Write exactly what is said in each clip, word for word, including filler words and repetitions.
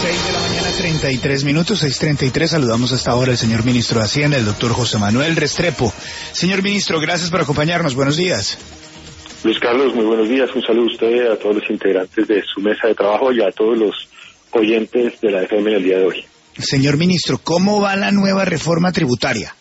seis de la mañana, treinta y tres minutos, seis treinta y tres. Saludamos hasta ahora al señor ministro de Hacienda, el doctor José Manuel Restrepo. Señor ministro, gracias por acompañarnos. Buenos días. Luis Carlos, muy buenos días. Un saludo a usted, a todos los integrantes de su mesa de trabajo y a todos los oyentes de la F M en el día de hoy. Señor ministro, ¿cómo va la nueva reforma tributaria?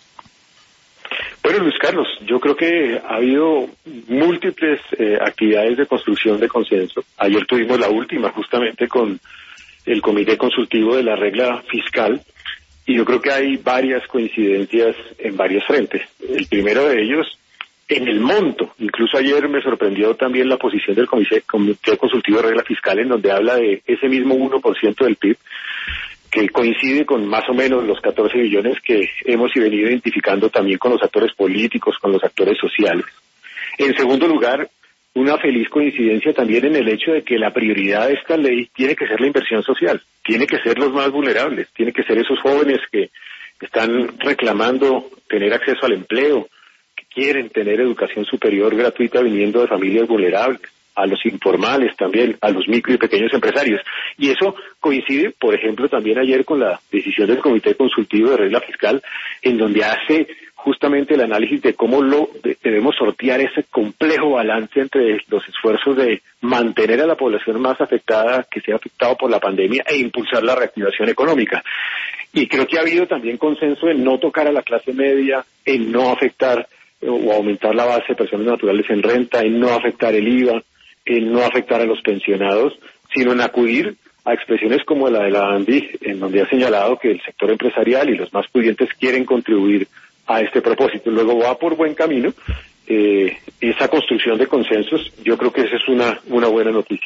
Bueno, Luis Carlos, yo creo que ha habido múltiples eh, actividades de construcción de consenso. Ayer tuvimos la última justamente con el Comité Consultivo de la Regla Fiscal y yo creo que hay varias coincidencias en varios frentes. El primero de ellos, en el monto. Incluso ayer me sorprendió también la posición del Comité, Comité Consultivo de Regla Fiscal en donde habla de ese mismo uno por ciento del P I B, que coincide con más o menos los catorce billones que hemos venido identificando también con los actores políticos, con los actores sociales. En segundo lugar, una feliz coincidencia también en el hecho de que la prioridad de esta ley tiene que ser la inversión social, tiene que ser los más vulnerables, tiene que ser esos jóvenes que están reclamando tener acceso al empleo, que quieren tener educación superior gratuita viniendo de familias vulnerables, a los informales también, a los micro y pequeños empresarios. Y eso coincide, por ejemplo, también ayer con la decisión del Comité Consultivo de Regla Fiscal, en donde hace justamente el análisis de cómo lo de, debemos sortear ese complejo balance entre los esfuerzos de mantener a la población más afectada, que se ha afectado por la pandemia, e impulsar la reactivación económica. Y creo que ha habido también consenso en no tocar a la clase media, en no afectar o aumentar la base de personas naturales en renta, en no afectar el I V A, en no afectar a los pensionados, sino en acudir a expresiones como la de la ANDI, en donde ha señalado que el sector empresarial y los más pudientes quieren contribuir a este propósito. Luego va por buen camino eh, esa construcción de consensos. Yo creo que esa es una, una buena noticia.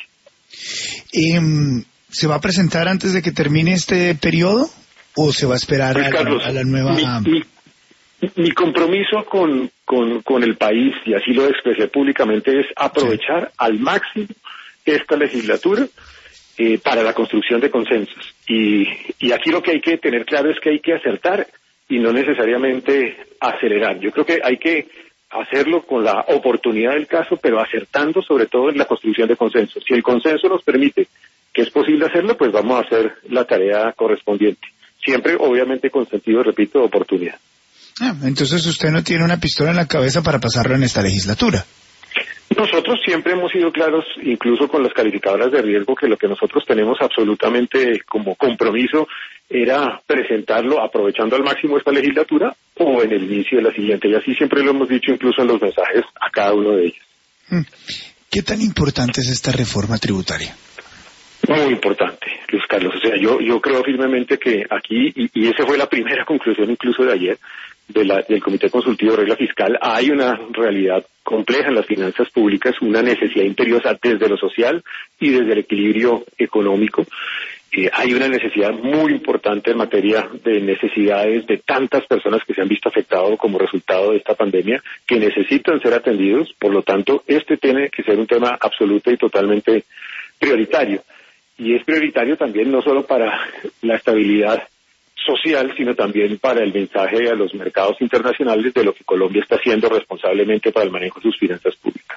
Eh, ¿Se va a presentar antes de que termine este periodo o se va a esperar pues, a, Carlos, a la nueva...? Mi, mi, mi compromiso con, con, con el país, y así lo expresé públicamente, es aprovechar sí. al máximo esta legislatura eh, para la construcción de consensos. Y, y aquí lo que hay que tener claro es que hay que acertar y no necesariamente acelerar. Yo creo que hay que hacerlo con la oportunidad del caso, pero acertando sobre todo en la construcción de consensos. Si el consenso nos permite que es posible hacerlo, pues vamos a hacer la tarea correspondiente. Siempre, obviamente, con sentido, repito, de oportunidad. Ah, entonces usted no tiene una pistola en la cabeza para pasarlo en esta legislatura. Nosotros siempre hemos sido claros, incluso con las calificadoras de riesgo, que lo que nosotros tenemos absolutamente como compromiso era presentarlo aprovechando al máximo esta legislatura o en el inicio de la siguiente. Y así siempre lo hemos dicho incluso en los mensajes a cada uno de ellos. ¿Qué tan importante es esta reforma tributaria? Muy importante, Luis Carlos. O sea, yo yo creo firmemente que aquí, y, y esa fue la primera conclusión incluso de ayer, de la, del Comité Consultivo de Regla Fiscal, hay una realidad compleja en las finanzas públicas, una necesidad imperiosa desde lo social y desde el equilibrio económico. Eh, hay una necesidad muy importante en materia de necesidades de tantas personas que se han visto afectadas como resultado de esta pandemia, que necesitan ser atendidos. Por lo tanto, este tiene que ser un tema absoluto y totalmente prioritario. Y es prioritario también no solo para la estabilidad social, sino también para el mensaje a los mercados internacionales de lo que Colombia está haciendo responsablemente para el manejo de sus finanzas públicas.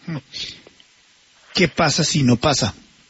¿Qué pasa si no pasa?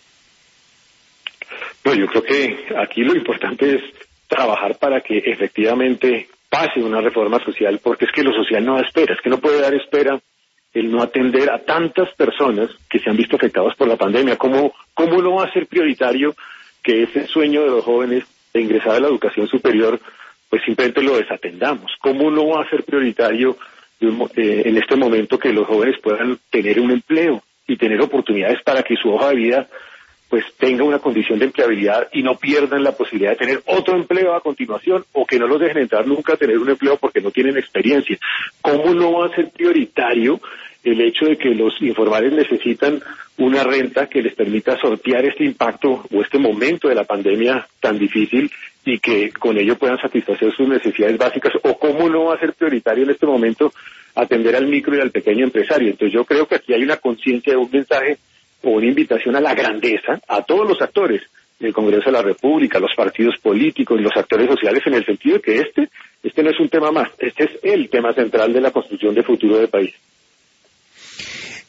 Bueno, yo creo que aquí lo importante es trabajar para que efectivamente pase una reforma social, porque es que lo social no da espera, es que no puede dar espera el no atender a tantas personas que se han visto afectadas por la pandemia. ¿Cómo, cómo no va a ser prioritario que ese sueño de los jóvenes de ingresar a la educación superior, pues simplemente lo desatendamos? ¿Cómo no va a ser prioritario eh, en este momento que los jóvenes puedan tener un empleo y tener oportunidades para que su hoja de vida pues tenga una condición de empleabilidad y no pierdan la posibilidad de tener otro empleo a continuación, o que no los dejen entrar nunca a tener un empleo porque no tienen experiencia? ¿Cómo no va a ser prioritario el hecho de que los informales necesitan una renta que les permita sortear este impacto o este momento de la pandemia tan difícil y que con ello puedan satisfacer sus necesidades básicas? ¿O cómo no va a ser prioritario en este momento atender al micro y al pequeño empresario? Entonces yo creo que aquí hay una conciencia, un mensaje o una invitación a la grandeza a todos los actores del Congreso de la República, los partidos políticos y los actores sociales, en el sentido de que este, este no es un tema más, este es el tema central de la construcción de futuro del país.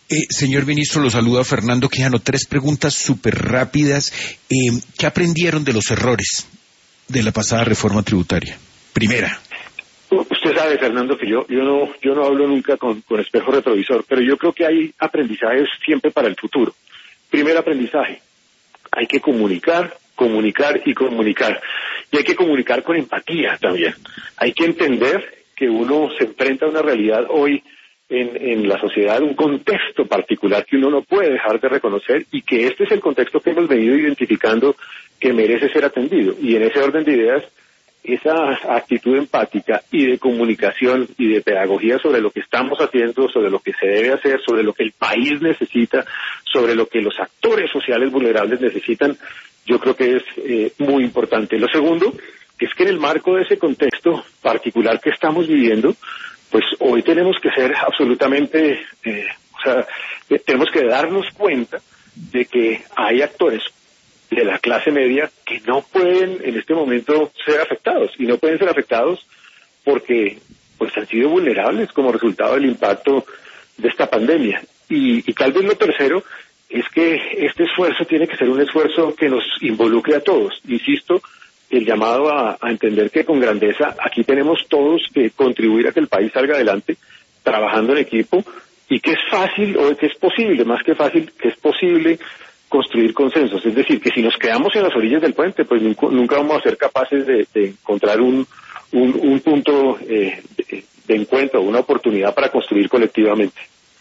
Eh, señor ministro, lo saluda Fernando Quijano. Tres preguntas súper rápidas. Eh, ¿Qué aprendieron de los errores de la pasada reforma tributaria? Primera. Usted sabe, Fernando, que yo yo no yo no hablo nunca con, con espejo retrovisor, pero yo creo que hay aprendizajes siempre para el futuro. Primer aprendizaje, hay que comunicar, comunicar y comunicar. Y hay que comunicar con empatía también. Hay que entender que uno se enfrenta a una realidad hoy en, en la sociedad, un contexto particular que uno no puede dejar de reconocer y que este es el contexto que hemos venido identificando que merece ser atendido. Y en ese orden de ideas, esa actitud empática y de comunicación y de pedagogía sobre lo que estamos haciendo, sobre lo que se debe hacer, sobre lo que el país necesita, sobre lo que los actores sociales vulnerables necesitan, yo creo que es eh, muy importante. Lo segundo es que en el marco de ese contexto particular que estamos viviendo, pues hoy tenemos que ser absolutamente, eh, o sea, eh, tenemos que darnos cuenta de que hay actores de la clase media que no pueden en este momento ser afectados, y no pueden ser afectados porque pues han sido vulnerables como resultado del impacto de esta pandemia. Y, y tal vez lo tercero es que este esfuerzo tiene que ser un esfuerzo que nos involucre a todos. Insisto, el llamado a, a entender que con grandeza aquí tenemos todos que contribuir a que el país salga adelante trabajando en equipo, y que es fácil, o que es posible, más que fácil, que es posible construir consensos. Es decir, que si nos quedamos en las orillas del puente, pues nunca, nunca vamos a ser capaces de, de encontrar un, un, un punto eh, de, de encuentro, una oportunidad para construir colectivamente.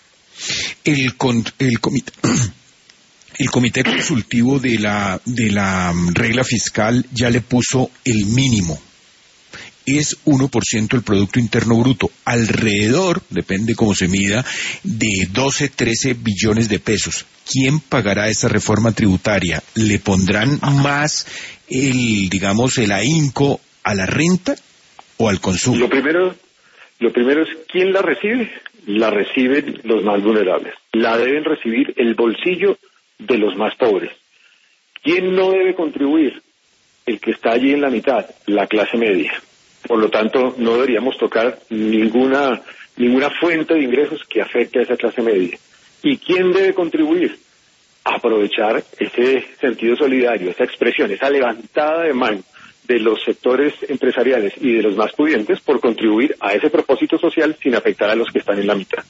El, con, el comité... El comité consultivo de la de la regla fiscal ya le puso el mínimo. Es uno por ciento del Producto Interno Bruto, alrededor, depende cómo se mida, de doce, trece billones de pesos. ¿Quién pagará esa reforma tributaria? ¿Le pondrán más el, digamos, el ahínco a la renta o al consumo? Lo primero, lo primero es, ¿quién la recibe? La reciben los más vulnerables. La deben recibir el bolsillo de los más pobres. ¿Quién no debe contribuir? El que está allí en la mitad, la clase media. Por lo tanto, no deberíamos tocar ninguna ninguna fuente de ingresos que afecte a esa clase media. ¿Y quién debe contribuir? Aprovechar ese sentido solidario, esa expresión, esa levantada de mano de los sectores empresariales y de los más pudientes por contribuir a ese propósito social sin afectar a los que están en la mitad.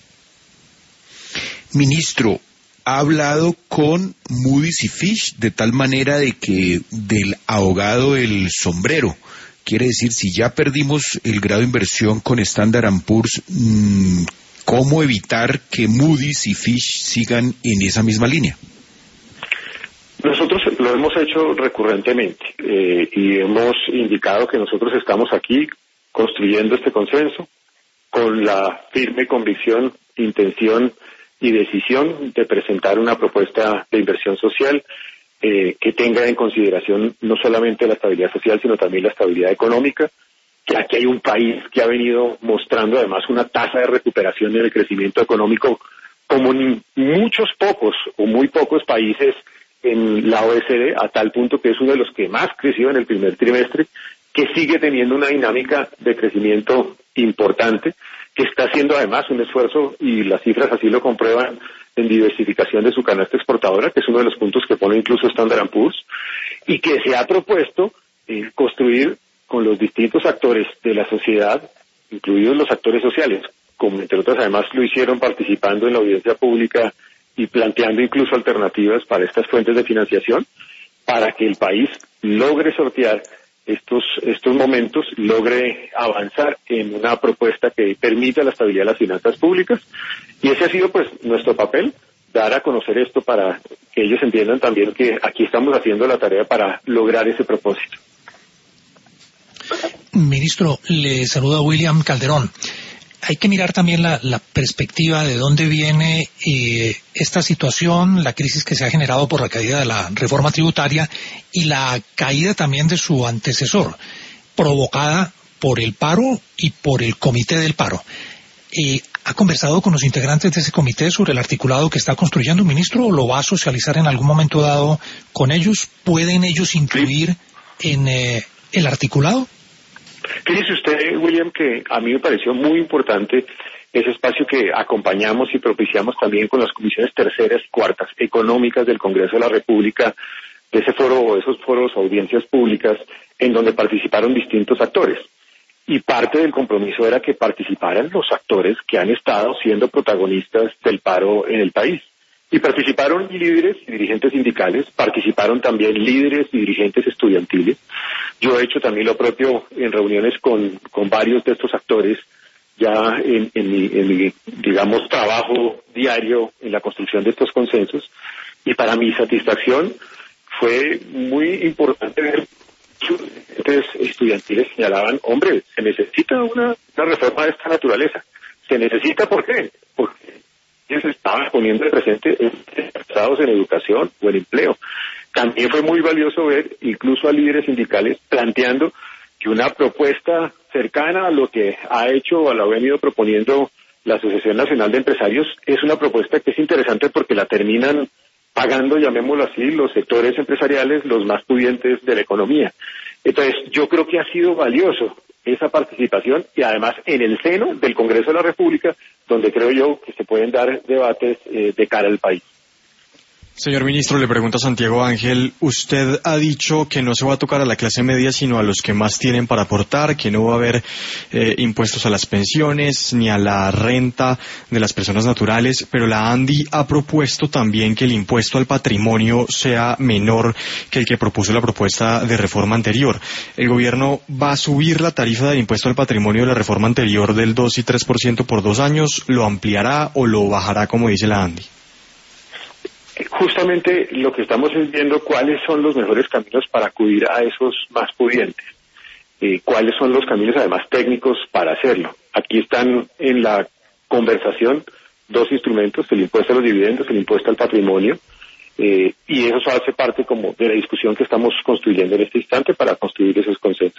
Ministro, ha hablado con Moody's y Fitch de tal manera de que del ahogado el sombrero. Quiere decir, si ya perdimos el grado de inversión con Standard and Poor's, ¿cómo evitar que Moody's y Fitch sigan en esa misma línea? Nosotros lo hemos hecho recurrentemente eh, y hemos indicado que nosotros estamos aquí construyendo este consenso con la firme convicción, intención y decisión de presentar una propuesta de inversión social eh, que tenga en consideración no solamente la estabilidad social, sino también la estabilidad económica, que aquí hay un país que ha venido mostrando además una tasa de recuperación en el crecimiento económico como ni muchos pocos o muy pocos países en la O E C D, a tal punto que es uno de los que más creció en el primer trimestre, que sigue teniendo una dinámica de crecimiento importante, que está haciendo además un esfuerzo, y las cifras así lo comprueban, en diversificación de su canasta exportadora, que es uno de los puntos que pone incluso Standard and Poor's, y que se ha propuesto eh, construir con los distintos actores de la sociedad, incluidos los actores sociales, como entre otras además lo hicieron participando en la audiencia pública y planteando incluso alternativas para estas fuentes de financiación, para que el país logre sortear estos estos momentos, logre avanzar en una propuesta que permita la estabilidad de las finanzas públicas. Y ese ha sido pues nuestro papel, dar a conocer esto para que ellos entiendan también que aquí estamos haciendo la tarea para lograr ese propósito. Ministro, le saluda William Calderón. Hay que mirar también la, la perspectiva de dónde viene eh, esta situación, la crisis que se ha generado por la caída de la reforma tributaria y la caída también de su antecesor, provocada por el paro y por el comité del paro. Eh, ¿Ha conversado con los integrantes de ese comité sobre el articulado que está construyendo, ministro, o lo va a socializar en algún momento dado con ellos? ¿Pueden ellos incluir en eh, el articulado? Fíjese usted, William, que a mí me pareció muy importante ese espacio que acompañamos y propiciamos también con las comisiones terceras y cuartas económicas del Congreso de la República, de ese foro, esos foros, audiencias públicas, en donde participaron distintos actores. Y parte del compromiso era que participaran los actores que han estado siendo protagonistas del paro en el país. Y participaron líderes y dirigentes sindicales, participaron también líderes y dirigentes estudiantiles. Yo he hecho también lo propio en reuniones con, con varios de estos actores, ya en, en, mi, en mi, digamos, trabajo diario en la construcción de estos consensos. Y para mi satisfacción fue muy importante ver que los estudiantiles señalaban, hombre, se necesita una, una reforma de esta naturaleza. ¿Se necesita por qué? Porque ellos estaban poniendo de presente interesados en educación o en empleo. También fue muy valioso ver incluso a líderes sindicales planteando que una propuesta cercana a lo que ha hecho o lo ha venido proponiendo la Asociación Nacional de Empresarios es una propuesta que es interesante porque la terminan pagando, llamémoslo así, los sectores empresariales, los más pudientes de la economía. Entonces, yo creo que ha sido valioso esa participación y además en el seno del Congreso de la República, donde creo yo que se pueden dar debates eh, de cara al país. Señor ministro, le pregunto a Santiago Ángel, usted ha dicho que no se va a tocar a la clase media, sino a los que más tienen para aportar, que no va a haber eh, impuestos a las pensiones ni a la renta de las personas naturales, pero la ANDI ha propuesto también que el impuesto al patrimonio sea menor que el que propuso la propuesta de reforma anterior. ¿El gobierno va a subir la tarifa del impuesto al patrimonio de la reforma anterior del dos y tres por ciento por dos años? ¿Lo ampliará o lo bajará, como dice la ANDI? Justamente lo que estamos es viendo cuáles son los mejores caminos para acudir a esos más pudientes, eh, cuáles son los caminos además técnicos para hacerlo. Aquí están en la conversación dos instrumentos, el impuesto a los dividendos, el impuesto al patrimonio, eh, y eso hace parte como de la discusión que estamos construyendo en este instante para construir esos consensos.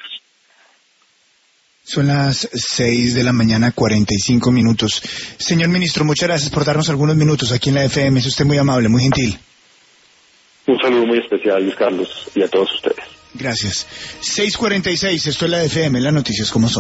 Son las seis de la mañana, cuarenta y cinco minutos. Señor ministro, muchas gracias por darnos algunos minutos aquí en la F M. Es usted muy amable, muy gentil. Un saludo muy especial, Luis Carlos, y a todos ustedes. Gracias. seis cuarenta y seis, esto es la F M, las noticias como son.